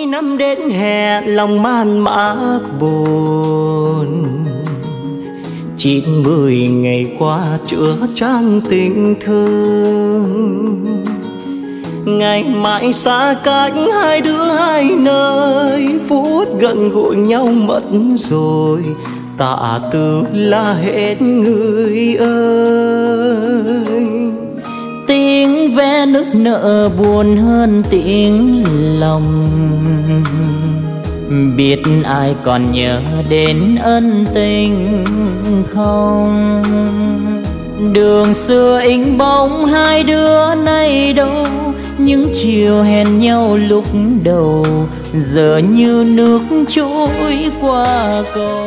năm đến hè lòng man mác buồn, 90 ngày qua chữa chan tình thương. Ngày mai xa cách hai đứa hai nơi, phút gần gũi nhau mất rồi, tạ từ là hết người ơi. Tiếng ve nức nở buồn hơn tiếng lòng, biết ai còn nhớ đến ân tình không? Đường xưa in bóng hai đứa nay đâu, những chiều hẹn nhau lúc đầu giờ như nước trôi qua cầu.